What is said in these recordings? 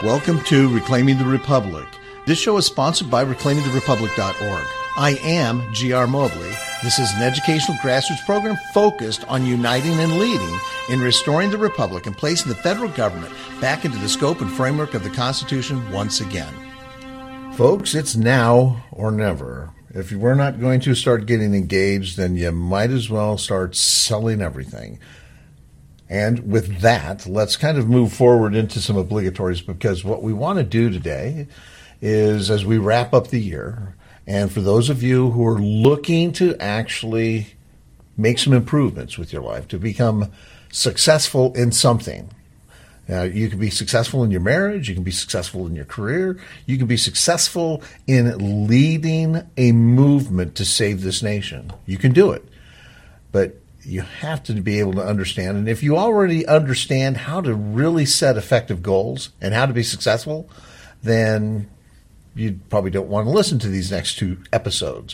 Welcome to Reclaiming the Republic. This show is sponsored by reclaimingtherepublic.org. I am G.R. Mobley. This is an educational grassroots program focused on uniting and leading in restoring the Republic and placing the federal government back into the scope and framework of the Constitution once again. Folks, it's now or never. If we're not going to start getting engaged, then you might as well start selling everything. And with that, let's kind of move forward into some obligatories, because what we want to do today is, as we wrap up the year, and for those of you who are looking to actually make some improvements with your life, to become successful in something. Now, you can be successful in your marriage, you can be successful in your career, you can be successful in leading a movement to save this nation. You can do it. But you have to be able to understand, and if you already understand how to really set effective goals and how to be successful, then you probably don't want to listen to these next two episodes.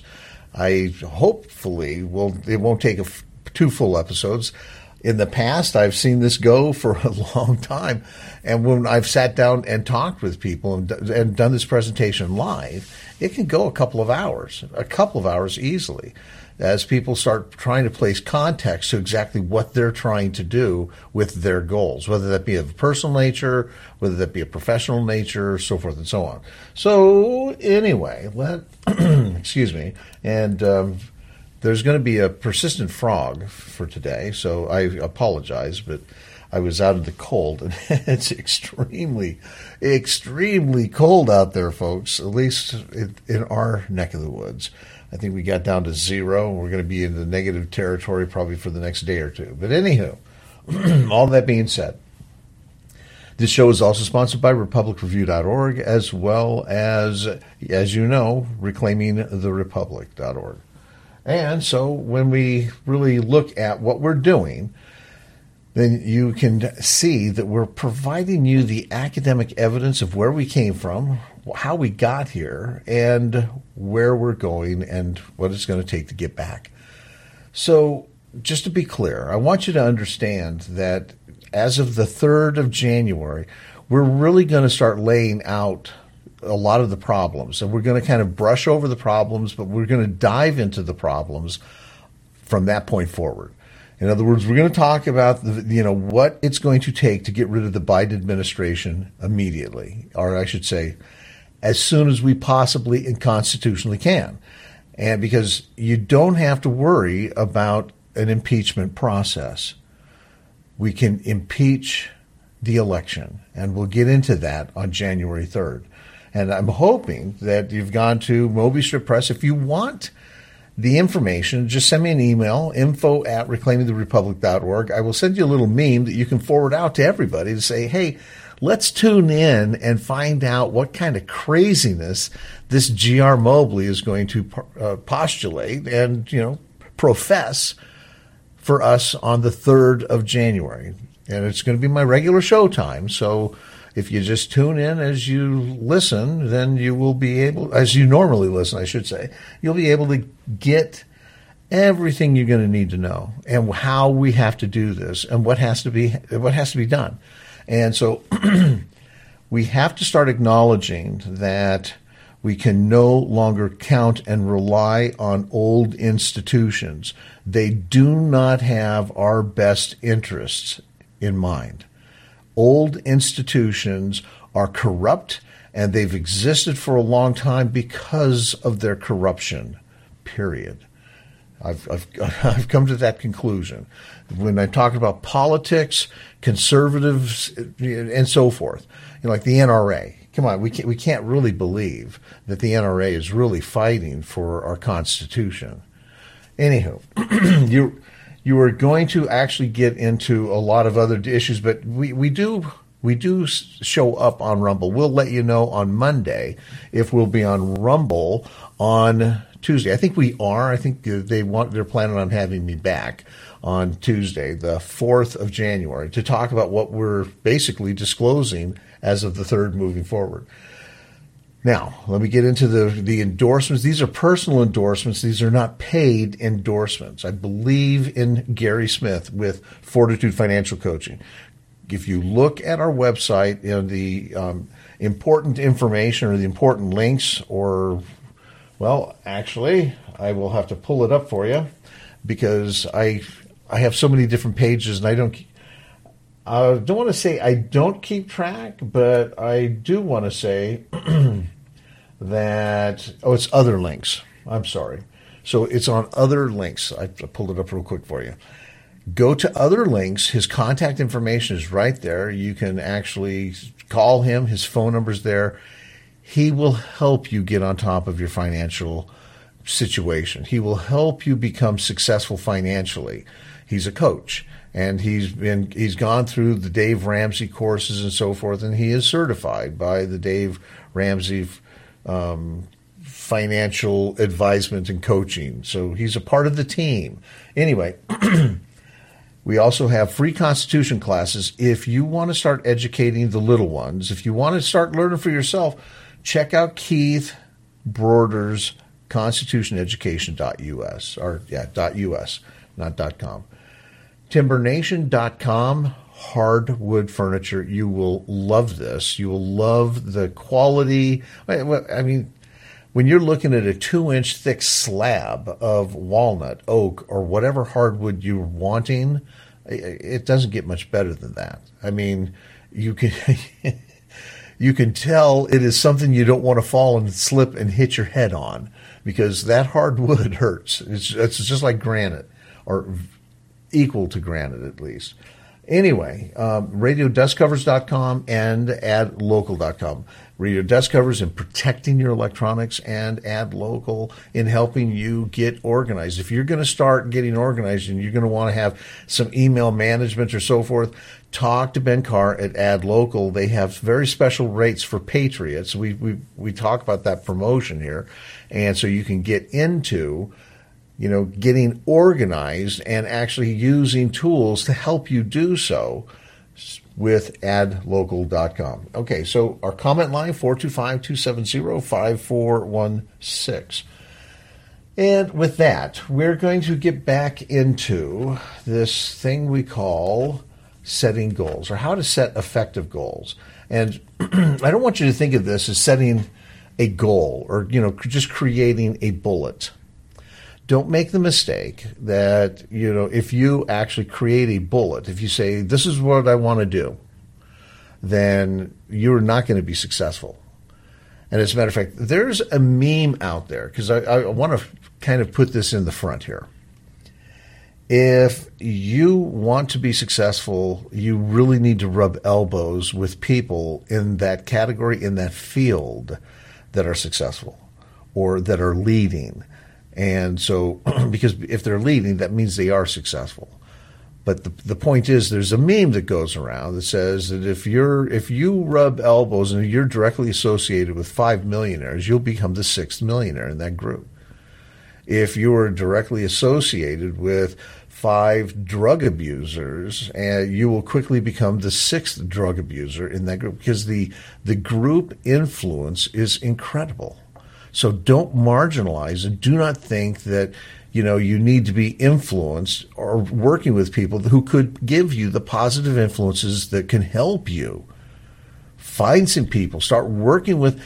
Hopefully it won't take two full episodes. In the past, I've seen this go for a long time, and when I've sat down and talked with people and done this presentation live, it can go a couple of hours easily, as people start trying to place context to exactly what they're trying to do with their goals, whether that be of a personal nature, whether that be a professional nature, so forth and so on. So anyway, excuse me, and there's going to be a persistent frog for today, so I apologize, but I was out in the cold, and it's extremely, extremely cold out there, folks, at least in our neck of the woods. I think we got down to 0, and we're going to be in the negative territory probably for the next day or two. But anywho, all that being said, this show is also sponsored by RepublicReview.org, as well as you know, ReclaimingTheRepublic.org. And so when we really look at what we're doing, then you can see that we're providing you the academic evidence of where we came from, how we got here, and where we're going, and what it's going to take to get back. So just to be clear, I want you to understand that as of the 3rd of January, we're really going to start laying out a lot of the problems, and we're going to kind of brush over the problems, but we're going to dive into the problems from that point forward. In other words, we're going to talk about what it's going to take to get rid of the Biden administration immediately, or I should say, as soon as we possibly and constitutionally can. And because you don't have to worry about an impeachment process. We can impeach the election, and we'll get into that on January 3rd. And I'm hoping that you've gone to Moby Strip Press. If you want the information, just send me an email, info@reclaimingtherepublic.org. I will send you a little meme that you can forward out to everybody to say, hey, let's tune in and find out what kind of craziness this G.R. Mobley is going to postulate and, profess for us on the 3rd of January. And it's going to be my regular show time, so if you just tune in as you listen, then you will be able, as you normally listen, I should say, you'll be able to get everything you're going to need to know, and how we have to do this, and what has to be done. And so we have to start acknowledging that we can no longer count and rely on old institutions. They do not have our best interests in mind. Old institutions are corrupt, and they've existed for a long time because of their corruption, period. I've come to that conclusion. When I talk about politics, conservatives, and so forth, like the NRA. Come on, we can't really believe that the NRA is really fighting for our Constitution. Anywho, you are going to actually get into a lot of other issues, but we do show up on Rumble. We'll let you know on Monday if we'll be on Rumble on Tuesday. I think we are. I think they're planning on having me back on Tuesday, the 4th of January, to talk about what we're basically disclosing as of the 3rd moving forward. Now, let me get into the endorsements. These are personal endorsements. These are not paid endorsements. I believe in Gary Smith with Fortitude Financial Coaching. if you look at our website, the important information or the important links, or, well, actually, I will have to pull it up for you because I have so many different pages, and I don't want to say I don't keep track, but I do want to say that, it's other links. I'm sorry. So it's on other links. I pulled it up real quick for you. Go to other links. His contact information is right there. You can actually call him. His phone number's there. He will help you get on top of your financial situation. He will help you become successful financially. He's a coach, and he's gone through the Dave Ramsey courses and so forth, and he is certified by the Dave Ramsey financial advisement and coaching. So he's a part of the team. Anyway, we also have free Constitution classes. If you want to start educating the little ones, if you want to start learning for yourself, check out Keith Broder's constitutioneducation.us, or .us, not .com. TimberNation.com, hardwood furniture. You will love this. You will love the quality. I mean, when you're looking at a 2-inch thick slab of walnut, oak, or whatever hardwood you're wanting, it doesn't get much better than that. I mean, you can you can tell it is something you don't want to fall and slip and hit your head on, because that hardwood hurts. It's just like granite, or equal to granite at least. Anyway, radiodustcovers.com and adlocal.com. Radio Dust Covers in protecting your electronics, and AdLocal in helping you get organized. If you're going to start getting organized and you're going to want to have some email management or so forth, talk to Ben Carr at AdLocal. They have very special rates for Patriots. We talk about that promotion here. And so you can get into getting organized and actually using tools to help you do so with adlocal.com. Okay, so our comment line, 425-270-5416. And with that, we're going to get back into this thing we call setting goals, or how to set effective goals. And I don't want you to think of this as setting a goal or, just creating a bullet. Don't make the mistake that, if you actually create a bullet, if you say, this is what I want to do, then you're not going to be successful. And as a matter of fact, there's a meme out there, because I want to kind of put this in the front here. If you want to be successful, you really need to rub elbows with people in that category, in that field, that are successful or that are leading. And so, because if they're leading, that means they are successful. But the point is, there's a meme that goes around that says that if you rub elbows and you're directly associated with 5 millionaires, you'll become the 6th millionaire in that group. If you are directly associated with 5 drug abusers, and you will quickly become the 6th drug abuser in that group, because the group influence is incredible. So don't marginalize, and do not think that, you need to be influenced or working with people who could give you the positive influences that can help you. Find some people. Start working with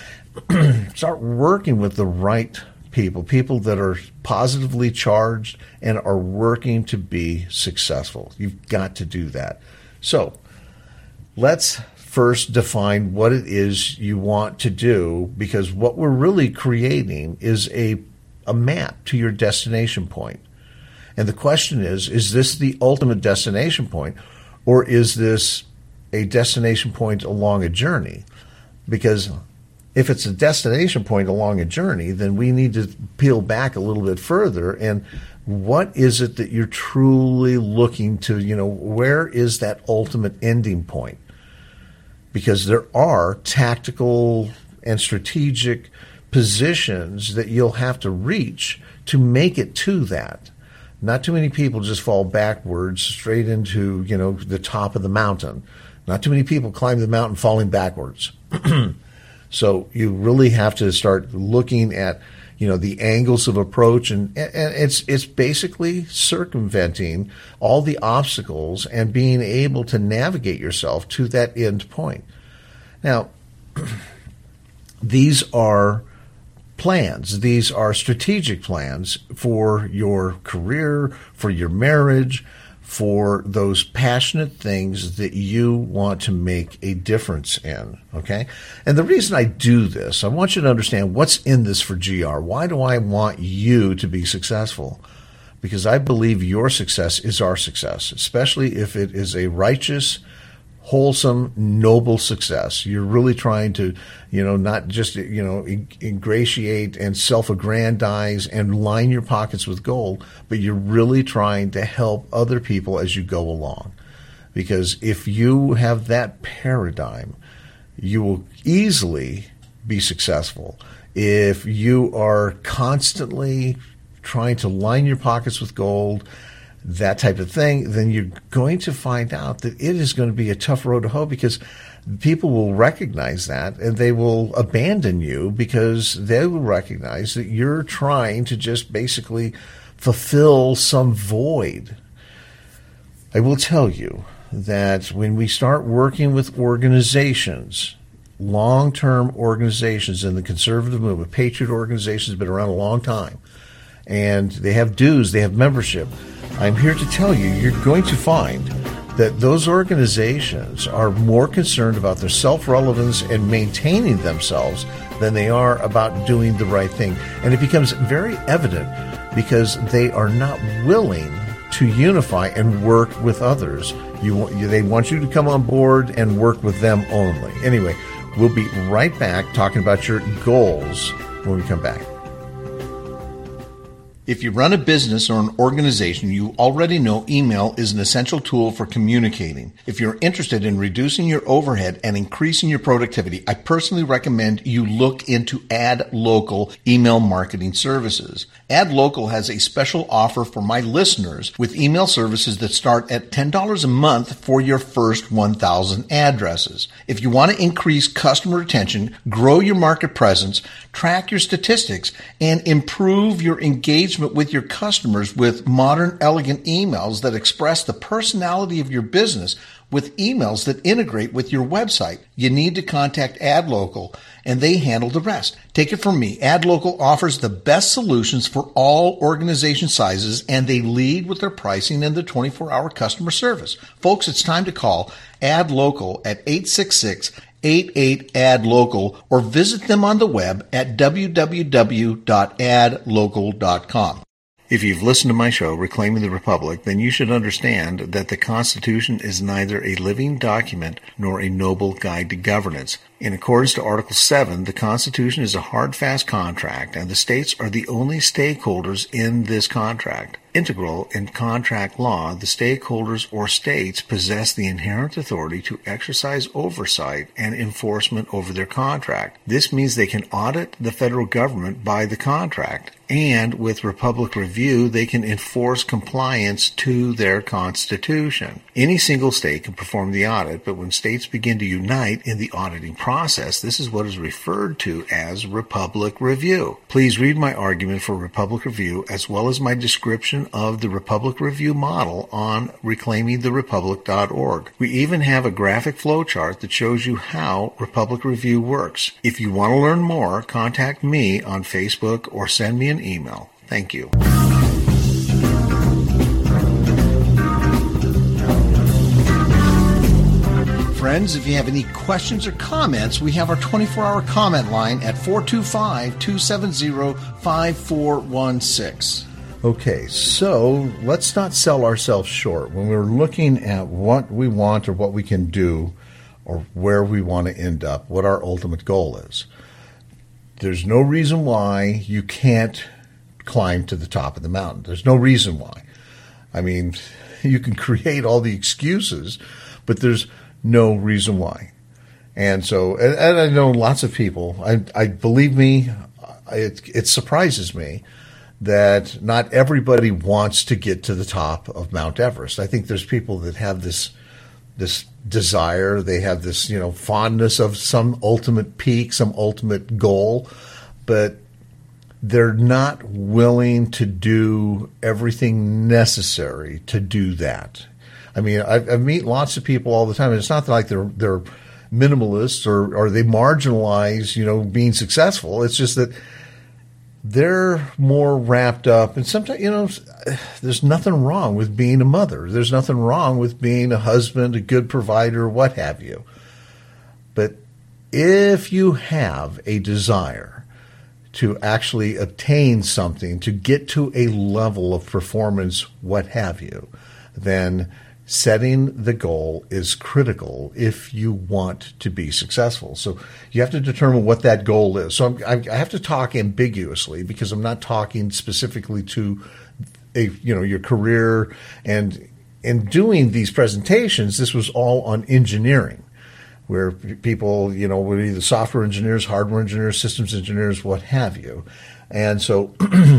the right people that are positively charged and are working to be successful. You've got to do that. So let's first define what it is you want to do, because what we're really creating is a map to your destination point. And the question is this the ultimate destination point, or is this a destination point along a journey? Because if it's a destination point along a journey, then we need to peel back a little bit further. And what is it that you're truly looking to, where is that ultimate ending point? Because there are tactical and strategic positions that you'll have to reach to make it to that. Not too many people just fall backwards straight into, the top of the mountain. Not too many people climb the mountain falling backwards. So you really have to start looking at, the angles of approach, and it's basically circumventing all the obstacles and being able to navigate yourself to that end point. Now, these are plans. These are strategic plans for your career, for your marriage, for those passionate things that you want to make a difference in, okay? And the reason I do this, I want you to understand what's in this for GR. Why do I want you to be successful? Because I believe your success is our success, especially if it is a righteous, wholesome, noble success. You're really trying to, not just, ingratiate and self-aggrandize and line your pockets with gold, but you're really trying to help other people as you go along. Because if you have that paradigm, you will easily be successful. If you are constantly trying to line your pockets with gold, that type of thing, then you're going to find out that it is going to be a tough road to hoe, because people will recognize that and they will abandon you because they will recognize that you're trying to just basically fulfill some void. I will tell you that when we start working with organizations, long-term organizations in the conservative movement, patriot organizations have been around a long time, and they have dues, they have membership. I'm here to tell you, you're going to find that those organizations are more concerned about their self-relevance and maintaining themselves than they are about doing the right thing. And it becomes very evident because they are not willing to unify and work with others. They want you to come on board and work with them only. Anyway, we'll be right back talking about your goals when we come back. If you run a business or an organization, you already know email is an essential tool for communicating. If you're interested in reducing your overhead and increasing your productivity, I personally recommend you look into AdLocal email marketing services. AdLocal has a special offer for my listeners with email services that start at $10 a month for your first 1,000 addresses. If you want to increase customer retention, grow your market presence, track your statistics, and improve your engagement with your customers with modern, elegant emails that express the personality of your business with emails that integrate with your website, you need to contact AdLocal, and they handle the rest. Take it from me. AdLocal offers the best solutions for all organization sizes, and they lead with their pricing and the 24-hour customer service. Folks, it's time to call AdLocal at 866-88-ADLOCAL or visit them on the web at www.adlocal.com. If you've listened to my show, Reclaiming the Republic, then you should understand that the Constitution is neither a living document nor a noble guide to governance. In accordance to Article 7, the Constitution is a hard, fast contract, and the states are the only stakeholders in this contract. Integral in contract law, the stakeholders or states possess the inherent authority to exercise oversight and enforcement over their contract. This means they can audit the federal government by the contract, and with Republic Review, they can enforce compliance to their Constitution. Any single state can perform the audit, but when states begin to unite in the auditing process, this is what is referred to as Republic Review. Please read my argument for Republic Review as well as my description of the Republic Review model on reclaimingtherepublic.org. We even have a graphic flowchart that shows you how Republic Review works. If you want to learn more, contact me on Facebook or send me an email. Thank you. Friends, if you have any questions or comments, we have our 24-hour comment line at 425-270-5416. Okay, so let's not sell ourselves short. When we're looking at what we want or what we can do or where we want to end up, what our ultimate goal is, there's no reason why you can't climb to the top of the mountain. There's no reason why. I mean, you can create all the excuses, but there's no reason why. And so, and I know lots of people, I believe me, it surprises me that not everybody wants to get to the top of Mount Everest. I think there's people that have this desire, they have this, fondness of some ultimate peak, some ultimate goal, but they're not willing to do everything necessary to do that. I mean, I meet lots of people all the time, and it's not like they're minimalists or they marginalize, being successful. It's just that they're more wrapped up. And sometimes, there's nothing wrong with being a mother. There's nothing wrong with being a husband, a good provider, what have you. But if you have a desire to actually obtain something, to get to a level of performance, what have you, then setting the goal is critical if you want to be successful. So you have to determine what that goal is. So I have to talk ambiguously because I'm not talking specifically to your career. And in doing these presentations, this was all on engineering, where people, were either software engineers, hardware engineers, systems engineers, what have you. And so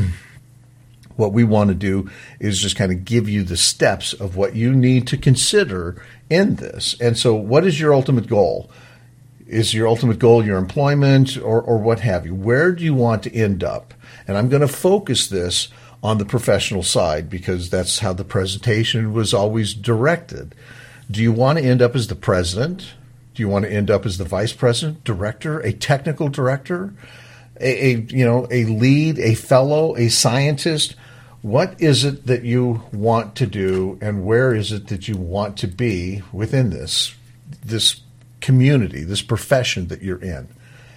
what we want to do is just kind of give you the steps of what you need to consider in this. And so what is your ultimate goal? Is your ultimate goal your employment or what have you? Where do you want to end up? And I'm going to focus this on the professional side because that's how the presentation was always directed. Do you want to end up as the president? Do you want to end up as the vice president, director, a technical director, a lead, a fellow, a scientist? What is it that you want to do, and where is it that you want to be within this community, this profession that you're in?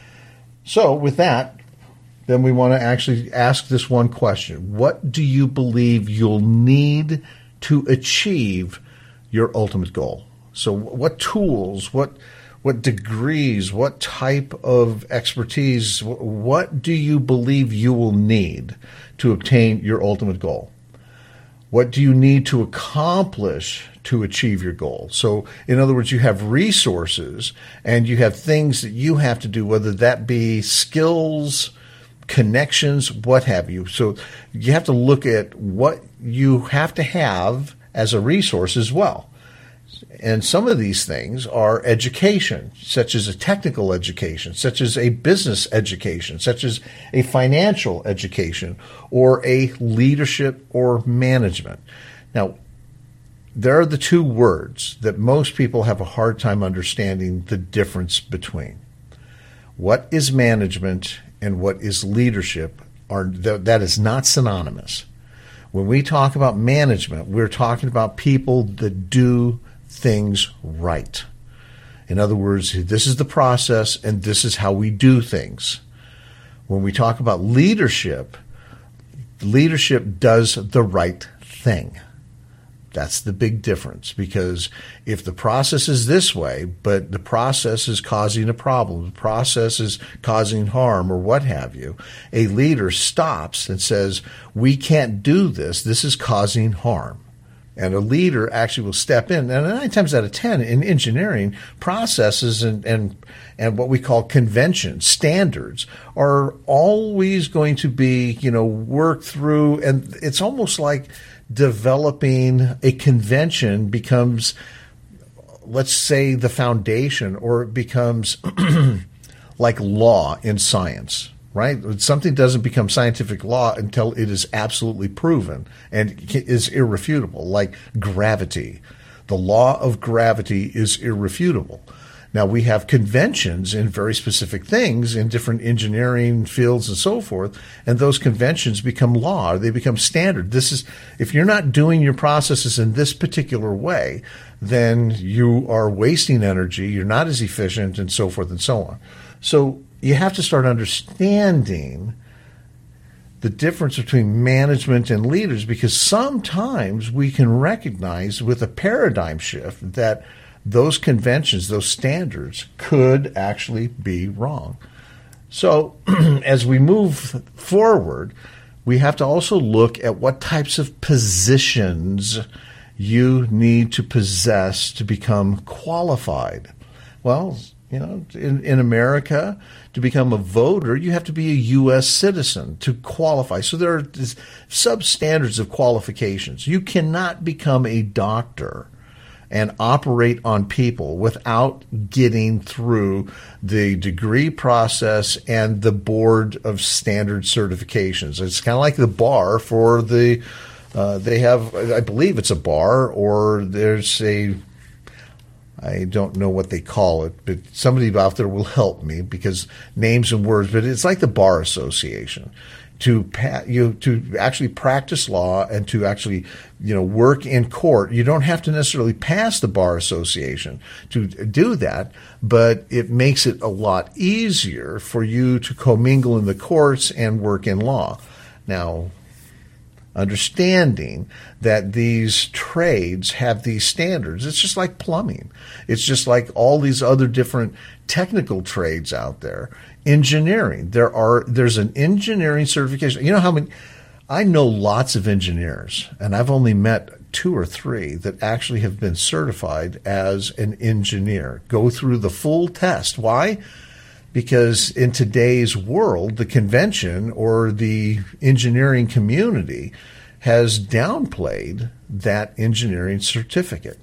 So with that, then we want to actually ask this one question. What do you believe you'll need to achieve your ultimate goal? So what tools, what degrees, what type of expertise, what do you believe you will need to obtain your ultimate goal? What do you need to accomplish to achieve your goal? So, in other words, you have resources and you have things that you have to do, whether that be skills, connections, what have you. So you have to look at what you have to have as a resource as well. And some of these things are education, such as a technical education, such as a business education, such as a financial education, or a leadership or management. Now, there are the two words that most people have a hard time understanding the difference between. What is management and what is leadership? That is not synonymous. When we talk about management, we're talking about people that do things right. In other words, this is the process and this is how we do things. When we talk about leadership, leadership does the right thing. That's the big difference, because if the process is this way, but the process is causing a problem, the process is causing harm or what have you, a leader stops and says, we can't do this. This is causing harm. And a leader actually will step in. And 9 times out of 10 in engineering, processes and what we call conventions, standards, are always going to be, worked through. And it's almost like developing a convention becomes, let's say, the foundation, or it becomes like law in science. Right? Something doesn't become scientific law until it is absolutely proven and is irrefutable, like gravity. The law of gravity is irrefutable. Now, we have conventions in very specific things in different engineering fields and so forth, and those conventions become law. They become standard. If you're not doing your processes in this particular way, then you are wasting energy, you're not as efficient, and so forth and so on. So you have to start understanding the difference between management and leaders, because sometimes we can recognize with a paradigm shift that those conventions, those standards, could actually be wrong. So as we move forward, we have to also look at what types of positions you need to possess to become qualified. Well, in America, to become a voter, you have to be a U.S. citizen to qualify. So there are substandards of qualifications. You cannot become a doctor and operate on people without getting through the degree process and the board of standard certifications. It's kind of like the bar for the, they have, I believe it's a bar, or there's I don't know what they call it, but somebody out there will help me because names and words, but it's like the Bar Association. To actually practice law and to actually, work in court, you don't have to necessarily pass the Bar Association to do that, but it makes it a lot easier for you to commingle in the courts and work in law. Now, understanding that these trades have these standards. It's just like plumbing. It's just like all these other different technical trades out there. Engineering. There's an engineering certification. You know how many? I know lots of engineers, and I've only met 2 or 3 that actually have been certified as an engineer. Go through the full test. Why? Because in today's world, the convention or the engineering community has downplayed that engineering certificate.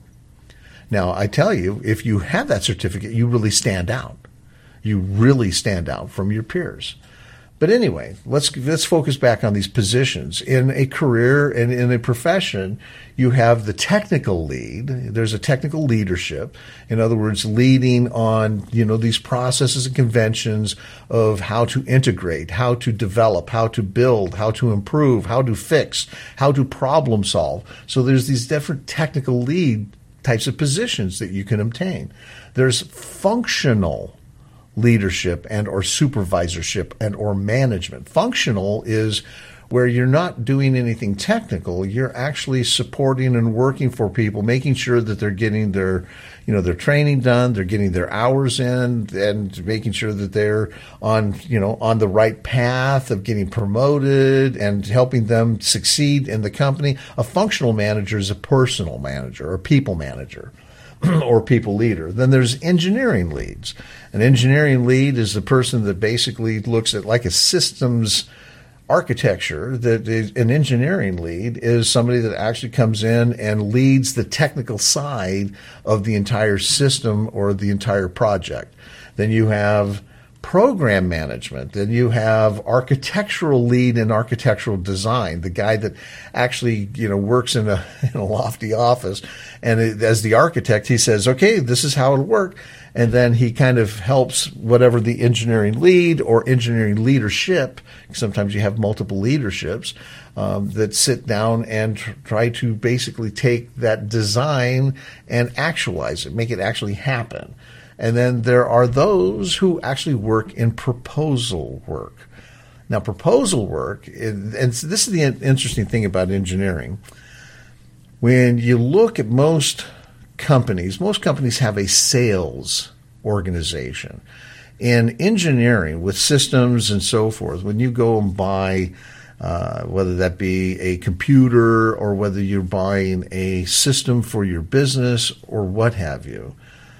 Now, I tell you, if you have that certificate, you really stand out. You really stand out from your peers. But anyway, let's focus back on these positions. In a career and in a profession, you have the technical lead. There's a technical leadership. In other words, leading on, these processes and conventions of how to integrate, how to develop, how to build, how to improve, how to fix, how to problem solve. So there's these different technical lead types of positions that you can obtain. There's functional leadership and or supervisorship and or management. Functional is where you're not doing anything technical. You're actually supporting and working for people, making sure that they're getting their training done, they're getting their hours in, and making sure that they're on the right path of getting promoted and helping them succeed in the company. A functional manager is a personal manager or people manager. Or people leader. Then there's engineering leads. An engineering lead is the person that basically looks at like a systems architecture. An engineering lead is somebody that actually comes in and leads the technical side of the entire system or the entire project. Then you have program management. Then you have architectural lead in architectural design, the guy that actually, works in a lofty office. And as the architect, he says, okay, this is how it'll work. And then he kind of helps whatever the engineering lead or engineering leadership, sometimes you have multiple leaderships, that sit down and try to basically take that design and actualize it, make it actually happen. And then there are those who actually work in proposal work. Now, proposal work, and this is the interesting thing about engineering. When you look at most companies have a sales organization. In engineering, with systems and so forth, when you go and buy, whether that be a computer or whether you're buying a system for your business or what have you,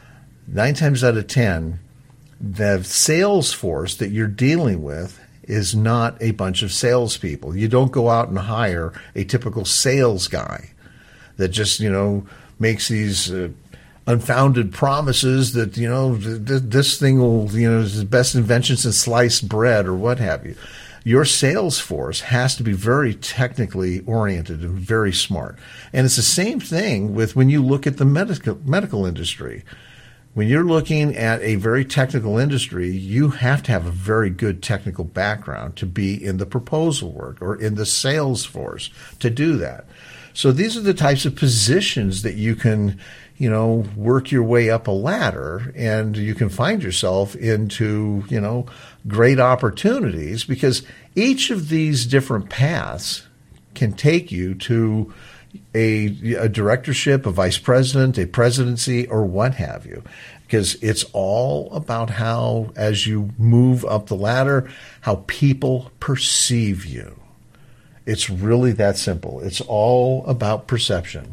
9 times out of 10, the sales force that you're dealing with is not a bunch of salespeople. You don't go out and hire a typical sales guy that just, makes these unfounded promises that, this thing will, is the best invention since sliced bread or what have you. Your sales force has to be very technically oriented and very smart. And it's the same thing with when you look at the medical industry. When you're looking at a very technical industry, you have to have a very good technical background to be in the proposal work or in the sales force to do that. So these are the types of positions that you can, work your way up a ladder, and you can find yourself into, great opportunities, because each of these different paths can take you to a directorship, a vice president, a presidency, or what have you. Because it's all about how, as you move up the ladder, how people perceive you. It's really that simple. It's all about perception.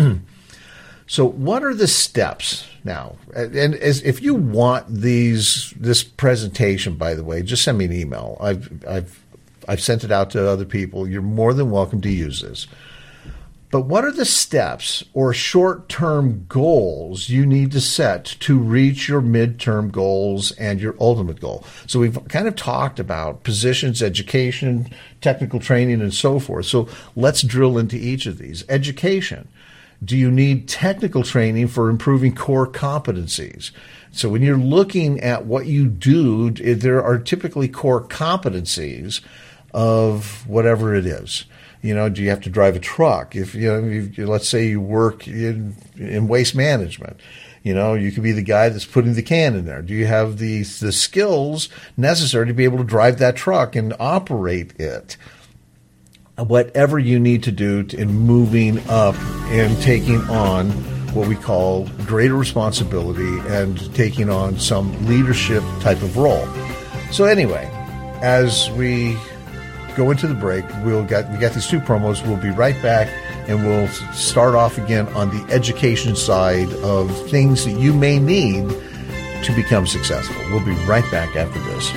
So what are the steps now? And if you want this presentation, by the way, just send me an email. I've sent it out to other people. You're more than welcome to use this. But what are the steps or short-term goals you need to set to reach your midterm goals and your ultimate goal? So we've kind of talked about positions, education, technical training, and so forth. So let's drill into each of these. Education. Do you need technical training for improving core competencies? So when you're looking at what you do, there are typically core competencies of whatever it is. You know, do you have to drive a truck? If let's say you work in waste management, you know, you could be the guy that's putting the can in there. Do you have the skills necessary to be able to drive that truck and operate it? Whatever you need to do in moving up and taking on what we call greater responsibility and taking on some leadership type of role. So anyway, as we go into the break, we got these two promos. We'll be right back, and we'll start off again on the education side of things that you may need to become successful. We'll be right back after this.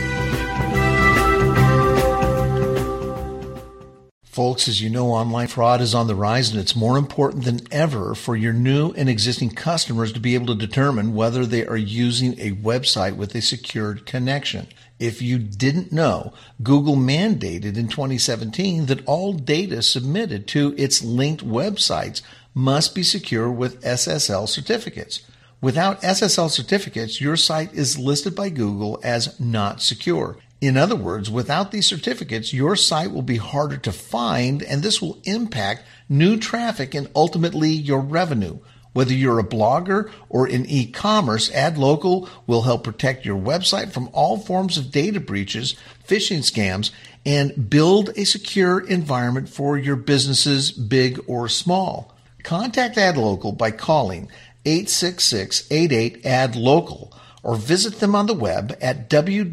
Folks, as you know, online fraud is on the rise, and it's more important than ever for your new and existing customers to be able to determine whether they are using a website with a secured connection. If you didn't know, Google mandated in 2017 that all data submitted to its linked websites must be secure with SSL certificates. Without SSL certificates, your site is listed by Google as not secure. In other words, without these certificates, your site will be harder to find, and this will impact new traffic and ultimately your revenue. Whether you're a blogger or in e-commerce, AdLocal will help protect your website from all forms of data breaches, phishing scams, and build a secure environment for your businesses, big or small. Contact AdLocal by calling 866-88-ADLOCAL or visit them on the web at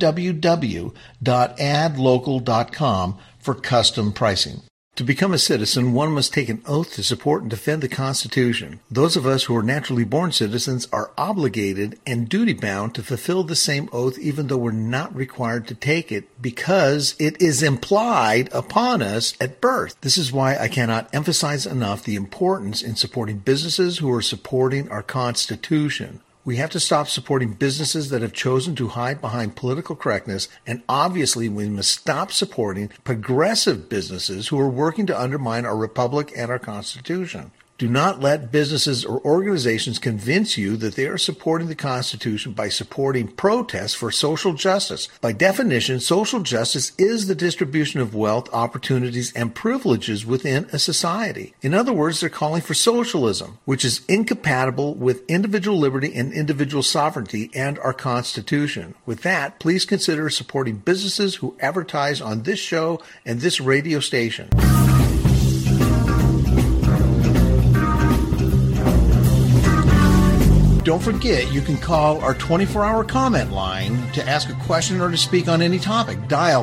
www.adlocal.com for custom pricing. To become a citizen, one must take an oath to support and defend the Constitution. Those of us who are naturally born citizens are obligated and duty-bound to fulfill the same oath even though we're not required to take it because it is implied upon us at birth. This is why I cannot emphasize enough the importance in supporting businesses who are supporting our Constitution. We have to stop supporting businesses that have chosen to hide behind political correctness, and obviously we must stop supporting progressive businesses who are working to undermine our republic and our Constitution. Do not let businesses or organizations convince you that they are supporting the Constitution by supporting protests for social justice. By definition, social justice is the distribution of wealth, opportunities, and privileges within a society. In other words, they're calling for socialism, which is incompatible with individual liberty and individual sovereignty and our Constitution. With that, please consider supporting businesses who advertise on this show and this radio station. Don't forget, you can call our 24-hour comment line to ask a question or to speak on any topic. Dial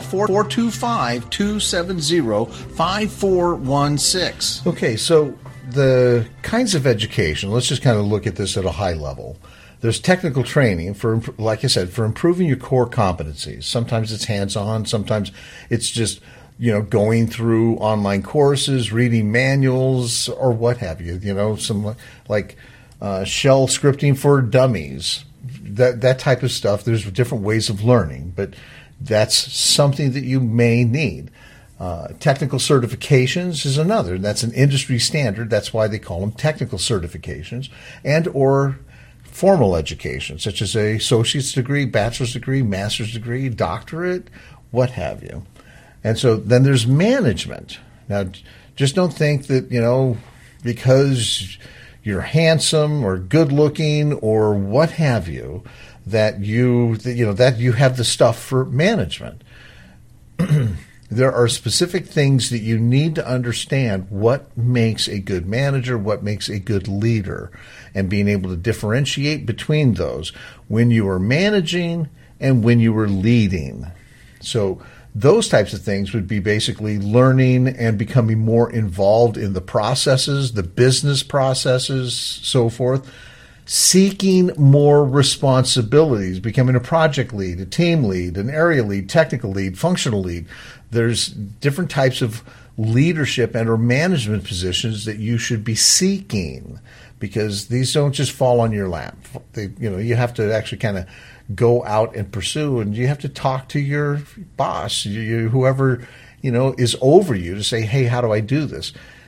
425-270-5416. Okay, so the kinds of education, let's just kind of look at this at a high level. There's technical training for, like I said, for improving your core competencies. Sometimes it's hands-on, sometimes it's just, going through online courses, reading manuals, or what have you. Some like shell scripting for dummies, that type of stuff. There's different ways of learning, but that's something that you may need. Technical certifications is another. That's an industry standard. That's why they call them technical certifications, and or formal education, such as a associate's degree, bachelor's degree, master's degree, doctorate, what have you. And so then there's management. Now, just don't think that, because you're handsome or good looking or what have you, that you have the stuff for management. There are specific things that you need to understand what makes a good manager, what makes a good leader, and being able to differentiate between those when you are managing and when you are leading. So those types of things would be basically learning and becoming more involved in the processes, the business processes, so forth. seeking more responsibilities, becoming a project lead, a team lead, an area lead, technical lead, functional lead. There's different types of leadership and or management positions that you should be seeking, because these don't just fall on your lap. You have to actually kind of go out and pursue, and you have to talk to your boss, whoever is over you, to say, hey, how do I do this?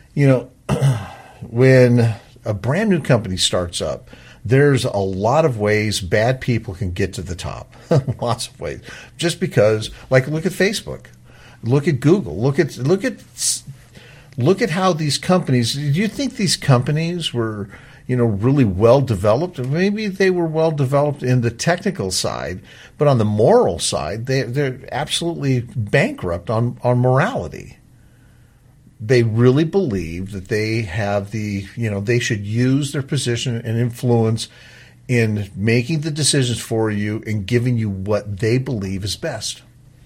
When a brand new company starts up, there's a lot of ways bad people can get to the top. Lots of ways. Just because, like, look at Facebook, look at Google, look at how these companies. Do you think these companies were, really well developed? Maybe they were well developed in the technical side, but on the moral side, they're absolutely bankrupt on morality. They really believe that they have they should use their position and influence in making the decisions for you and giving you what they believe is best.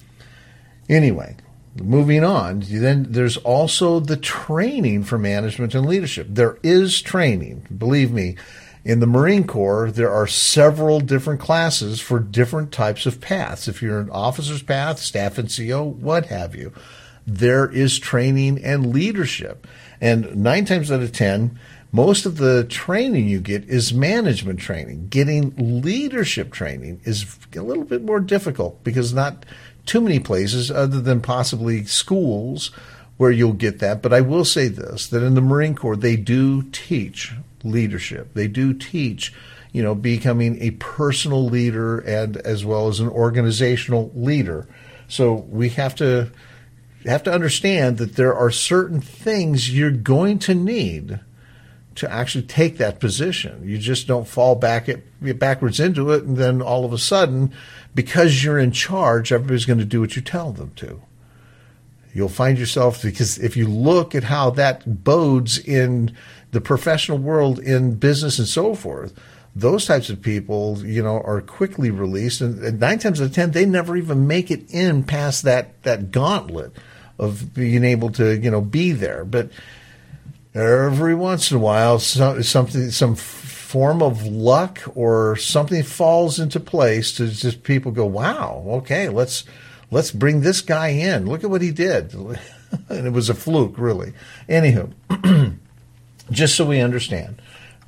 Anyway, moving on, then there's also the training for management and leadership. There is training. Believe me, in the Marine Corps, there are several different classes for different types of paths. If you're an officer's path, staff NCO, what have you, there is training and leadership. And 9 times out of 10, most of the training you get is management training. Getting leadership training is a little bit more difficult, because not too many places other than possibly schools where you'll get that. But I will say this, that in the Marine Corps, they do teach leadership. They do teach, becoming a personal leader and as well as an organizational leader. So we have to understand that there are certain things you're going to need to actually take that position. You just don't fall backwards into it, and then all of a sudden, because you're in charge, everybody's going to do what you tell them to. You'll find yourself, because if you look at how that bodes in the professional world, in business and so forth, those types of people, are quickly released, and 9 times out of 10, they never even make it in past that gauntlet of being able to, be there. But every once in a while, some form of luck or something falls into place to just people go, wow, okay, let's bring this guy in. Look at what he did. And it was a fluke, really. Anywho, just so we understand,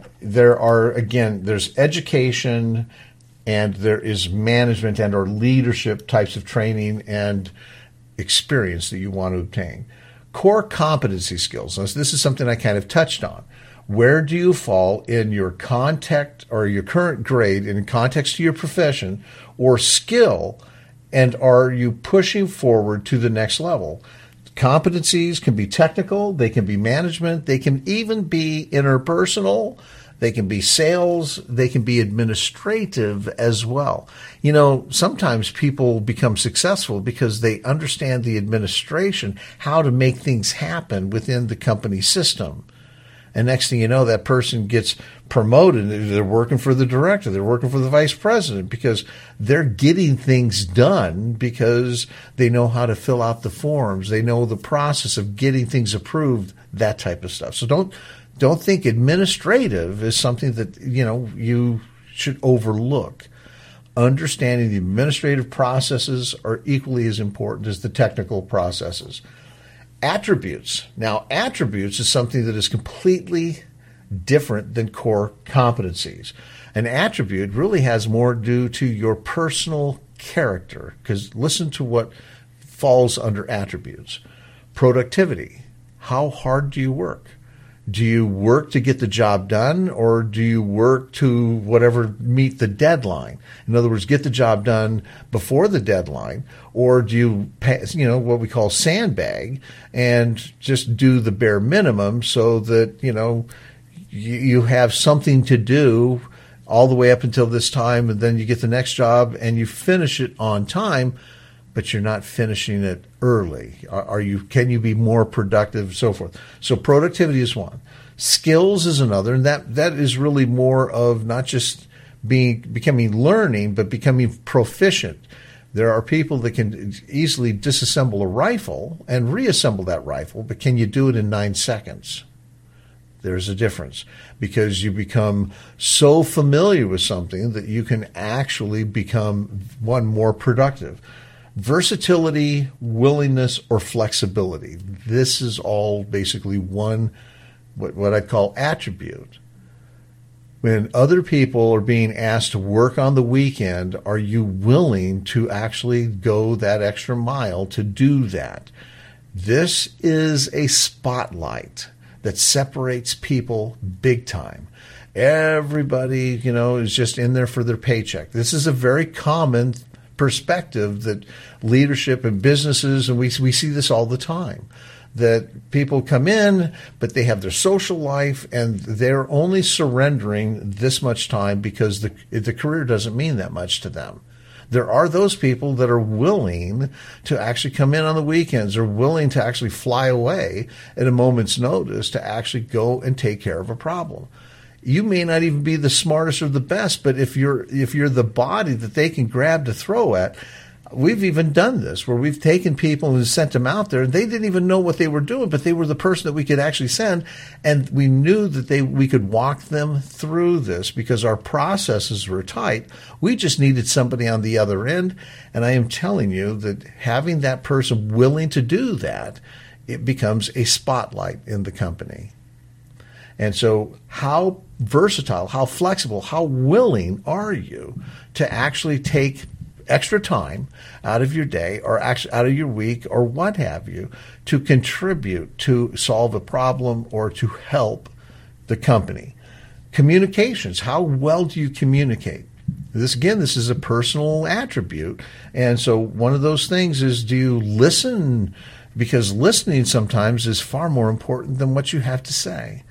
there's education and there is management and or leadership types of training and experience that you want to obtain. Core competency skills. Now, this is something I kind of touched on. Where do you fall in your context or your current grade in context to your profession or skill, and are you pushing forward to the next level? Competencies can be technical, they can be management, they can even be interpersonal, they can be sales, they can be administrative as well. Sometimes people become successful because they understand the administration, how to make things happen within the company system. And next thing you know, that person gets promoted. They're working for the director. They're working for the vice president, because they're getting things done because they know how to fill out the forms. They know the process of getting things approved, that type of stuff. So don't think administrative is something that, you should overlook. Understanding the administrative processes are equally as important as the technical processes. Attributes. Now, attributes is something that is completely different than core competencies. An attribute really has more due to your personal character, because listen to what falls under attributes. Productivity. How hard do you work? Do you work to get the job done, or do you work to meet the deadline? In other words, get the job done before the deadline, or do you, what we call sandbag and just do the bare minimum so that, you have something to do all the way up until this time, and then you get the next job and you finish it on time, but you're not finishing it early. Can you be more productive and so forth? So productivity is one. Skills is another, and that is really more of not just becoming learning, but becoming proficient. There are people that can easily disassemble a rifle and reassemble that rifle, but can you do it in 9 seconds? There's a difference, because you become so familiar with something that you can actually become one more productive. Versatility, willingness, or flexibility. This is all basically one, what I call attribute. When other people are being asked to work on the weekend, are you willing to actually go that extra mile to do that? This is a spotlight that separates people big time. Everybody, is just in there for their paycheck. This is a very common perspective that leadership and businesses, and we see this all the time, that people come in, but they have their social life, and they're only surrendering this much time because the career doesn't mean that much to them. There are those people that are willing to actually come in on the weekends, or willing to actually fly away at a moment's notice to actually go and take care of a problem. You may not even be the smartest or the best, but if you're the body that they can grab to throw at, we've even done this where we've taken people and sent them out there, and they didn't even know what they were doing, but they were the person that we could actually send, and we knew that we could walk them through this because our processes were tight. We just needed somebody on the other end, and I am telling you that having that person willing to do that, it becomes a spotlight in the company. And so how versatile, how flexible, how willing are you to actually take extra time out of your day or actually out of your week or what have you to contribute to solve a problem or to help the company? Communications. How well do you communicate? This is a personal attribute. And so one of those things is, do you listen? Because listening sometimes is far more important than what you have to say.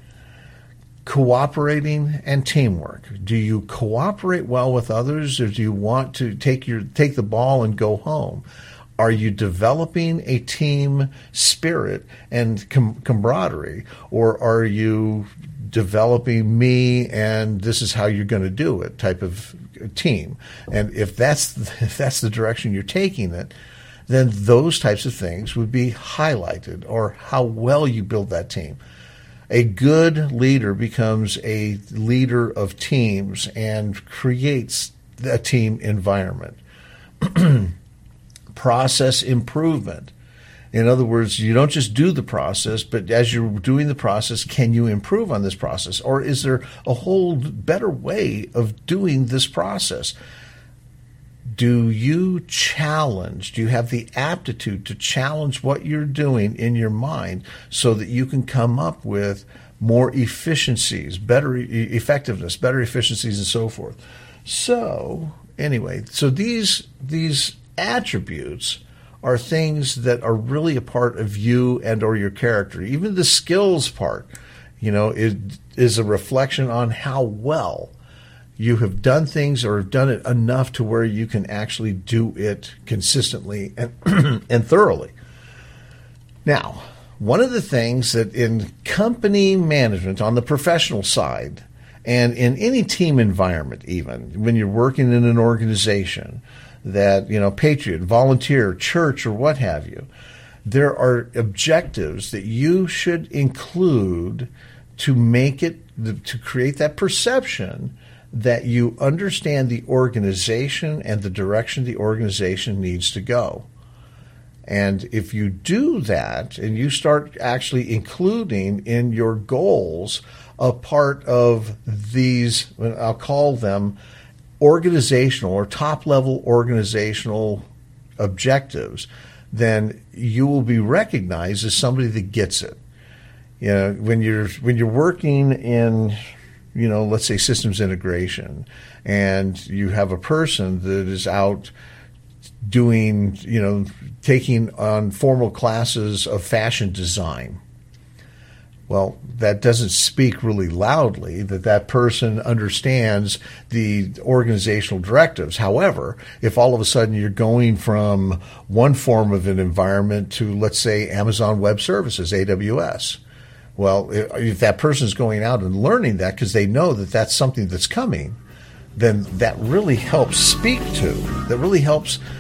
Cooperating and teamwork. Do you cooperate well with others, or do you want to take the ball and go home? Are you developing a team spirit and camaraderie, or are you developing me and this is how you're going to do it type of team? And if that's the direction you're taking it, then those types of things would be highlighted, or how well you build that team. A good leader becomes a leader of teams and creates a team environment. Process improvement. In other words, you don't just do the process, but as you're doing the process, can you improve on this process? Or is there a whole better way of doing this process? Do you challenge? Do you have the aptitude to challenge what you're doing in your mind so that you can come up with more efficiencies, better effectiveness, better efficiencies, and so forth? So anyway, these attributes are things that are really a part of you and or your character. Even the skills part, is a reflection on how well you have done things or have done it enough to where you can actually do it consistently and and thoroughly. Now, one of the things that in company management on the professional side, and in any team environment, even when you're working in an organization that, patriot, volunteer, church, or what have you, there are objectives that you should include to to create that perception that you understand the organization and the direction the organization needs to go. And if you do that and you start actually including in your goals a part of these, I'll call them organizational or top-level organizational objectives, then you will be recognized as somebody that gets it. When you're working in, let's say systems integration, and you have a person that is out doing, taking on formal classes of fashion design. Well, that doesn't speak really loudly that person understands the organizational directives. However, if all of a sudden you're going from one form of an environment to, let's say, Amazon Web Services, AWS, well, if that person is going out and learning that because they know that that's something that's coming, then that really helps speak to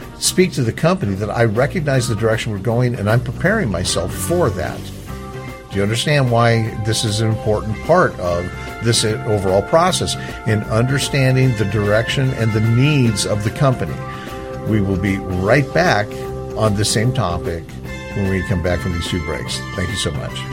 the company that I recognize the direction we're going and I'm preparing myself for that. Do you understand why this is an important part of this overall process in understanding the direction and the needs of the company? We will be right back on the same topic when we come back from these 2 breaks. Thank you so much.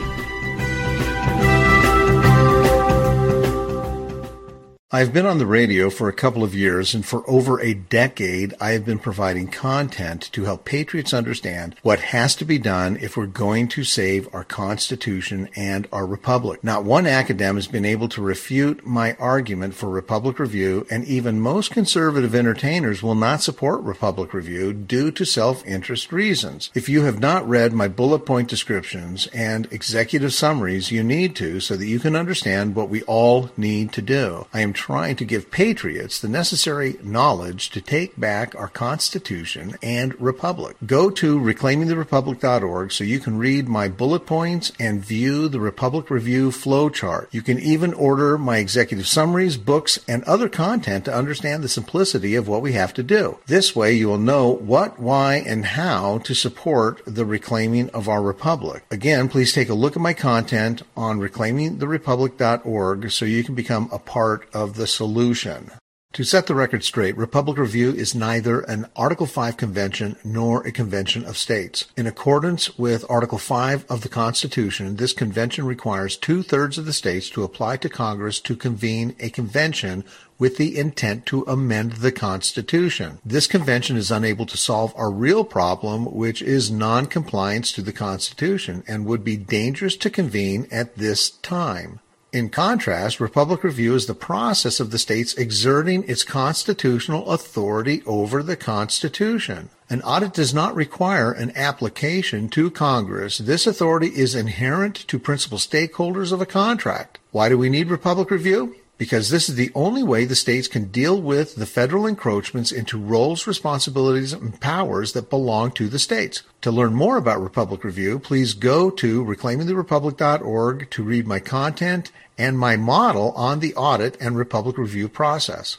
I've been on the radio for a couple of years, and for over a decade, I have been providing content to help patriots understand what has to be done if we're going to save our Constitution and our Republic. Not one academic has been able to refute my argument for Republic Review, and even most conservative entertainers will not support Republic Review due to self-interest reasons. If you have not read my bullet point descriptions and executive summaries, you need to, so that you can understand what we all need to do. I am trying to give patriots the necessary knowledge to take back our Constitution and Republic. Go to reclaimingtherepublic.org so you can read my bullet points and view the Republic Review flowchart. You can even order my executive summaries, books, and other content to understand the simplicity of what we have to do. This way you will know what, why, and how to support the reclaiming of our Republic. Again, please take a look at my content on reclaimingtherepublic.org so you can become a part of the solution. To set the record straight, Republic Review is neither an Article 5 convention nor a convention of states. In accordance with Article 5 of the Constitution, this convention requires 2/3 of the states to apply to Congress to convene a convention with the intent to amend the Constitution. This convention is unable to solve our real problem, which is non-compliance to the Constitution, and would be dangerous to convene at this time. In contrast, Republic Review is the process of the states exerting its constitutional authority over the Constitution. An audit does not require an application to Congress. This authority is inherent to principal stakeholders of a contract. Why do we need Republic Review? Because this is the only way the states can deal with the federal encroachments into roles, responsibilities, and powers that belong to the states. To learn more about Republic Review, please go to reclaimingtherepublic.org to read my content and my model on the audit and Republic Review process.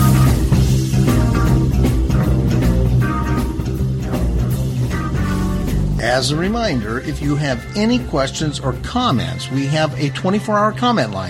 As a reminder, if you have any questions or comments, we have a 24-hour comment line,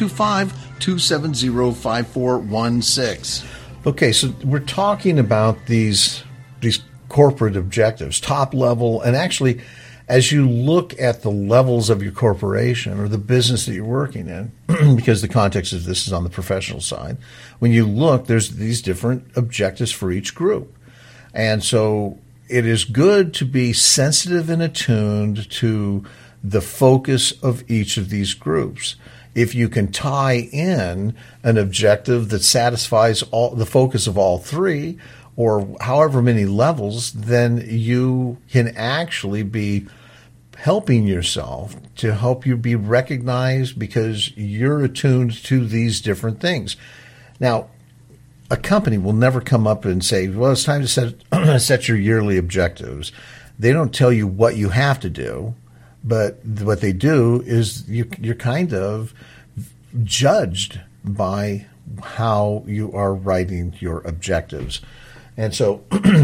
425-270-5416. Okay, so we're talking about these corporate objectives, top level, and actually, as you look at the levels of your corporation or the business that you're working in, because the context of this is on the professional side, when you look, there's these different objectives for each group. And so it is good to be sensitive and attuned to the focus of each of these groups. If you can tie in an objective that satisfies all the focus of all three, or however many levels, then you can actually be helping yourself to help you be recognized because you're attuned to these different things. Now, a company will never come up and say, well, it's time to set your yearly objectives. They don't tell you what you have to do, but what they do is you're kind of judged by how you are writing your objectives. And so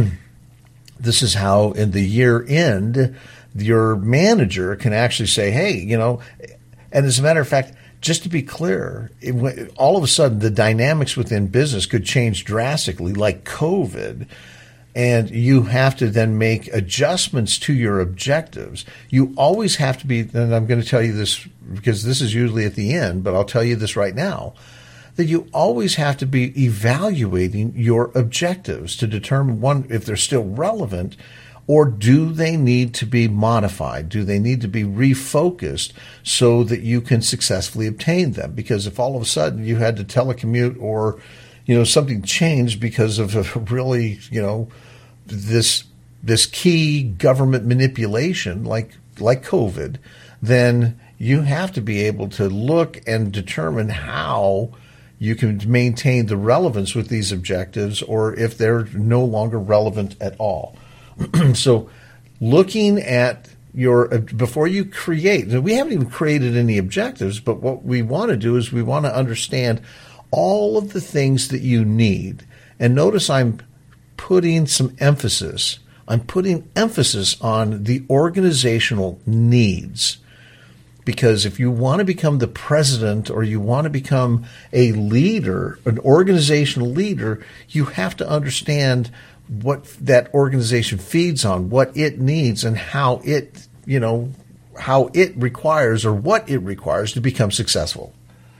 this is how in the year end, your manager can actually say, hey, and as a matter of fact, just to be clear, all of a sudden the dynamics within business could change drastically, like COVID, and you have to then make adjustments to your objectives. You always have to be, and I'm going to tell you this because this is usually at the end, but I'll tell you this right now, that you always have to be evaluating your objectives to determine, one, if they're still relevant, or do they need to be modified? Do they need to be refocused so that you can successfully obtain them? Because if all of a sudden you had to telecommute or, something changed because of a really, this key government manipulation like COVID, then you have to be able to look and determine how you can maintain the relevance with these objectives or if they're no longer relevant at all. So looking at before you create, we haven't even created any objectives, but what we want to do is we want to understand all of the things that you need. And notice I'm putting emphasis on the organizational needs. Because if you want to become the president or you want to become a leader, an organizational leader, you have to understand what that organization feeds on, what it needs, and how it requires or what it requires to become successful.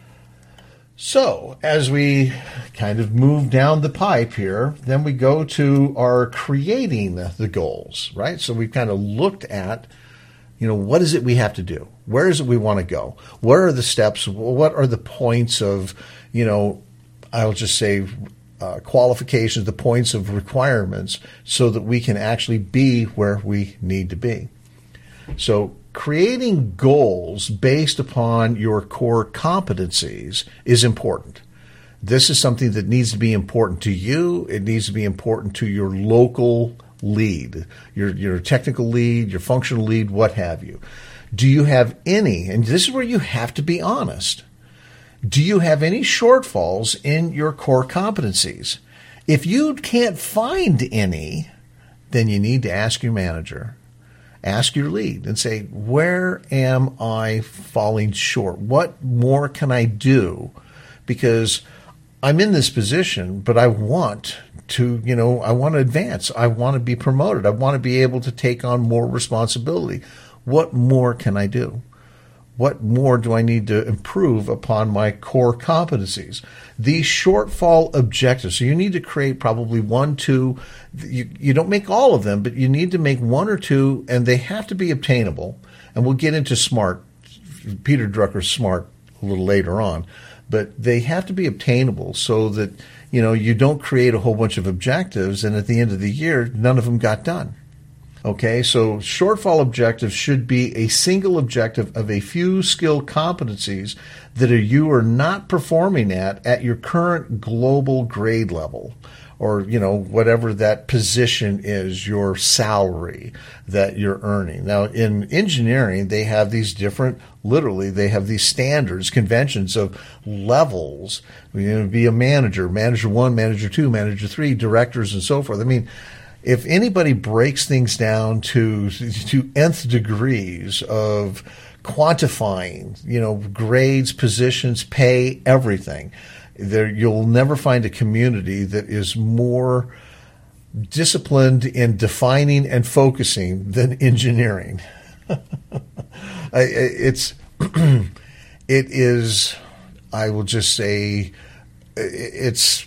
So as we kind of move down the pipe here, then we go to our creating the goals, right? So we've kind of looked at, what is it we have to do? Where is it we want to go? What are the steps? What are the points of, I'll just say qualifications, the points of requirements so that we can actually be where we need to be. So creating goals based upon your core competencies is important. This is something that needs to be important to you. It needs to be important to your local lead, your technical lead, your functional lead, what have you. Do you have any, and this is where you have to be honest, do you have any shortfalls in your core competencies? If you can't find any, then you need to ask your manager, ask your lead and say, where am I falling short? What more can I do? Because I'm in this position, but I want to, I want to advance. I want to be promoted. I want to be able to take on more responsibility. What more can I do? What more do I need to improve upon my core competencies? These shortfall objectives. So you need to create probably 1, 2. You don't make all of them, but you need to make 1 or 2, and they have to be obtainable. And we'll get into SMART, Peter Drucker's SMART, a little later on. But they have to be obtainable so that, you don't create a whole bunch of objectives, and at the end of the year, none of them got done. Okay, so shortfall objectives should be a single objective of a few skill competencies that you are not performing at your current global grade level, or, whatever that position is, your salary that you're earning. Now, in engineering, they have these different, literally, they have these standards, conventions of levels. Be a manager 1, manager 2, manager 3, directors, and so forth. I mean, if anybody breaks things down to nth degrees of quantifying, grades, positions, pay, everything, you'll never find a community that is more disciplined in defining and focusing than engineering. It is, I will just say, it's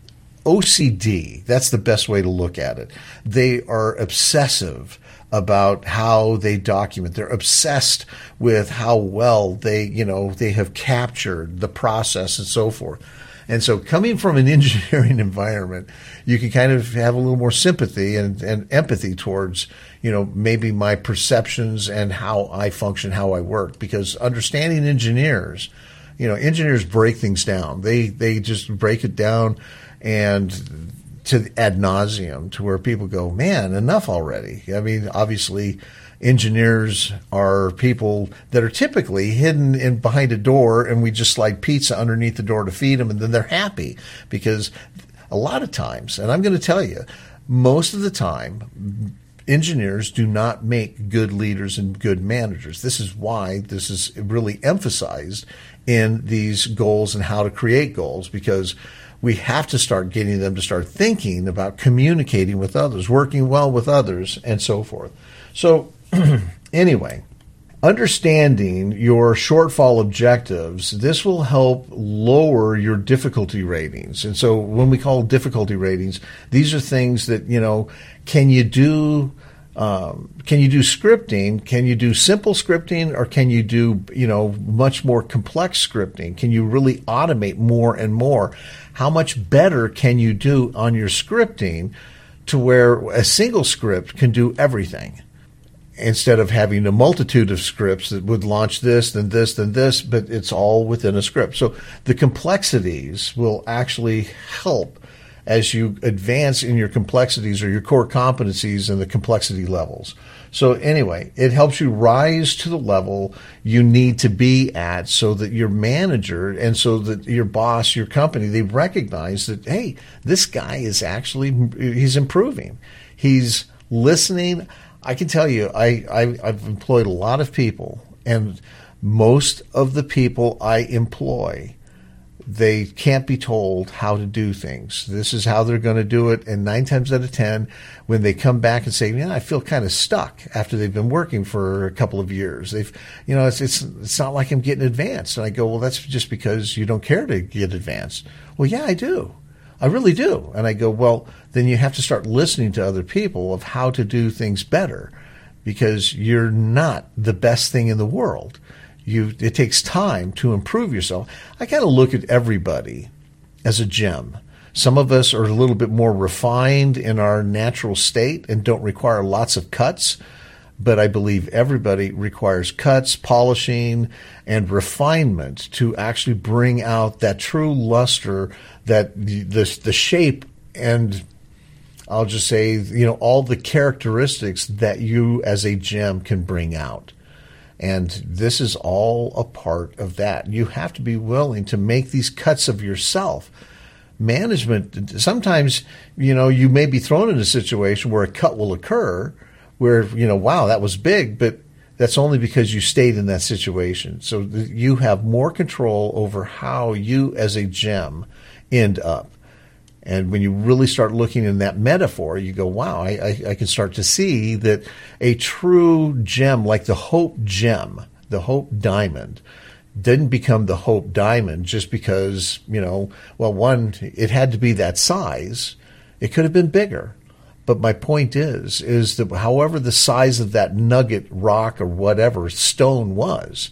OCD. That's the best way to look at it. They are obsessive about how they document. They're obsessed with how well they have captured the process and so forth. And so coming from an engineering environment, you can kind of have a little more sympathy and empathy towards, maybe my perceptions and how I function, how I work, because understanding engineers, engineers break things down. They just break it down and to ad nauseum, to where people go, man, enough already. I mean, obviously, engineers are people that are typically hidden in behind a door, and we just slide pizza underneath the door to feed them, and then they're happy. Because a lot of times, and I'm going to tell you, most of the time, engineers do not make good leaders and good managers. This is why this is really emphasized in these goals and how to create goals, because we have to start getting them to start thinking about communicating with others, working well with others, and so forth. So anyway, understanding your shortfall objectives, this will help lower your difficulty ratings. And so when we call difficulty ratings, these are things that, can you do scripting? Can you do simple scripting, or can you do, much more complex scripting? Can you really automate more and more? How much better can you do on your scripting to where a single script can do everything, instead of having a multitude of scripts that would launch this, then this, then this, but it's all within a script. So the complexities will actually help as you advance in your complexities or your core competencies and the complexity levels. So anyway, it helps you rise to the level you need to be at, so that your manager and so that your boss, your company, they recognize that, hey, this guy is actually, he's improving. He's listening. I can tell you, I've employed a lot of people, And most of the people I employ, they can't be told how to do things. This is how they're going to do it. And 9 times out of 10, when they come back and say, I feel kind of stuck after they've been working for a couple of years. It's not like I'm getting advanced. And I go, well, that's just because you don't care to get advanced. Well, yeah, I do. I really do. And I go, well, then you have to start listening to other people of how to do things better, because you're not the best thing in the world. It takes time to improve yourself. I kind of look at everybody as a gem. Some of us are a little bit more refined in our natural state and don't require lots of cuts, but I believe everybody requires cuts, polishing, and refinement to actually bring out that true luster, that the shape, and I'll just say, all the characteristics that you as a gem can bring out. And this is all a part of that. You have to be willing to make these cuts of yourself. Management, sometimes, you may be thrown in a situation where a cut will occur where, wow, that was big, but that's only because you stayed in that situation. So you have more control over how you as a gem end up. And when you really start looking in that metaphor, you go, wow, I can start to see that a true gem, like the Hope gem, the Hope diamond, didn't become the Hope diamond just because, one, it had to be that size. It could have been bigger. But my point is that however the size of that nugget, rock, or whatever stone was,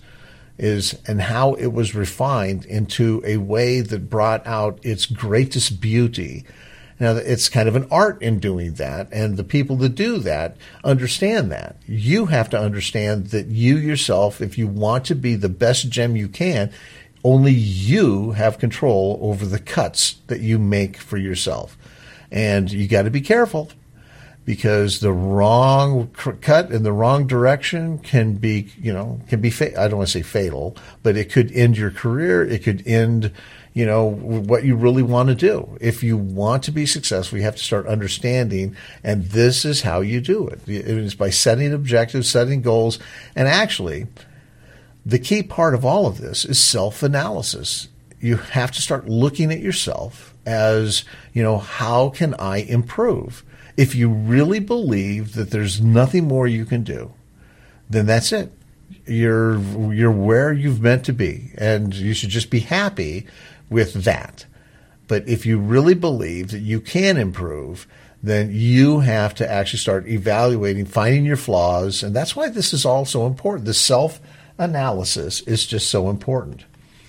and how it was refined into a way that brought out its greatest beauty. Now, it's kind of an art in doing that, and the people that do that understand that. You have to understand that you yourself, if you want to be the best gem you can, only you have control over the cuts that you make for yourself. And you got to be careful, because the wrong cut in the wrong direction can be, I don't want to say fatal, but it could end your career. It could end, what you really want to do. If you want to be successful, you have to start understanding, and this is how you do it. It is by setting objectives, setting goals, and actually, the key part of all of this is self-analysis. You have to start looking at yourself as, how can I improve? If you really believe that there's nothing more you can do, then that's it. You're where you've meant to be, and you should just be happy with that. But if you really believe that you can improve, then you have to actually start evaluating, finding your flaws, and that's why this is all so important. The self-analysis is just so important.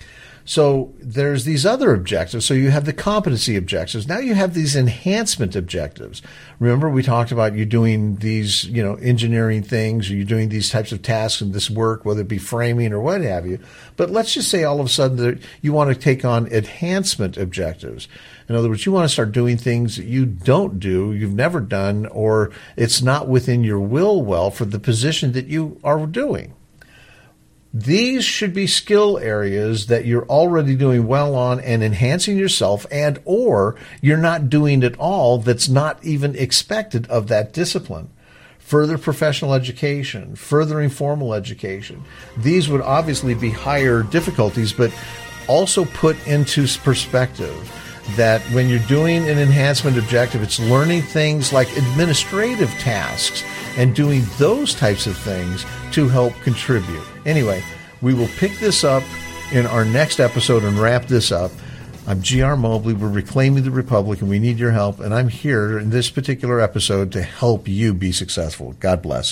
So there's these other objectives. So you have the competency objectives. Now you have these enhancement objectives. Remember, we talked about you doing these, engineering things, or you're doing these types of tasks and this work, whether it be framing or what have you. But let's just say all of a sudden that you want to take on enhancement objectives. In other words, you want to start doing things that you don't do, you've never done, or it's not within your will for the position that you are doing. These should be skill areas that you're already doing well on and enhancing yourself, and or you're not doing at all that's not even expected of that discipline. Further professional education, further informal education. These would obviously be higher difficulties, but also put into perspective that when you're doing an enhancement objective, it's learning things like administrative tasks and doing those types of things to help contribute. Anyway, we will pick this up in our next episode and wrap this up. I'm G.R. Mobley. We're Reclaiming the Republic, and we need your help. And I'm here in this particular episode to help you be successful. God bless.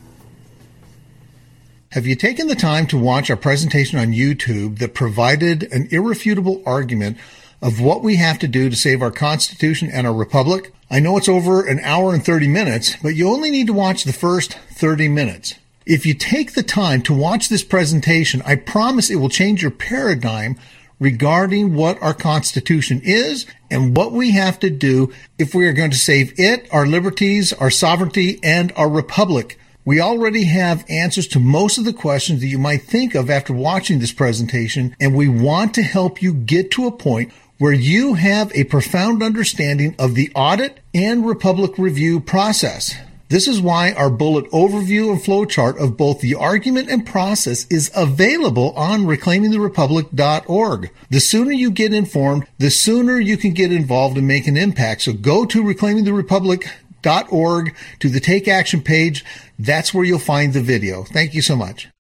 Have you taken the time to watch our presentation on YouTube that provided an irrefutable argument of what we have to do to save our Constitution and our Republic? I know it's over an hour and 30 minutes, but you only need to watch the first 30 minutes. If you take the time to watch this presentation, I promise it will change your paradigm regarding what our Constitution is and what we have to do if we are going to save it, our liberties, our sovereignty, and our republic. We already have answers to most of the questions that you might think of after watching this presentation, and we want to help you get to a point where you have a profound understanding of the audit and republic review process. This is why our bullet overview and flowchart of both the argument and process is available on reclaimingtherepublic.org. The sooner you get informed, the sooner you can get involved and make an impact. So go to reclaimingtherepublic.org to the Take Action page. That's where you'll find the video. Thank you so much.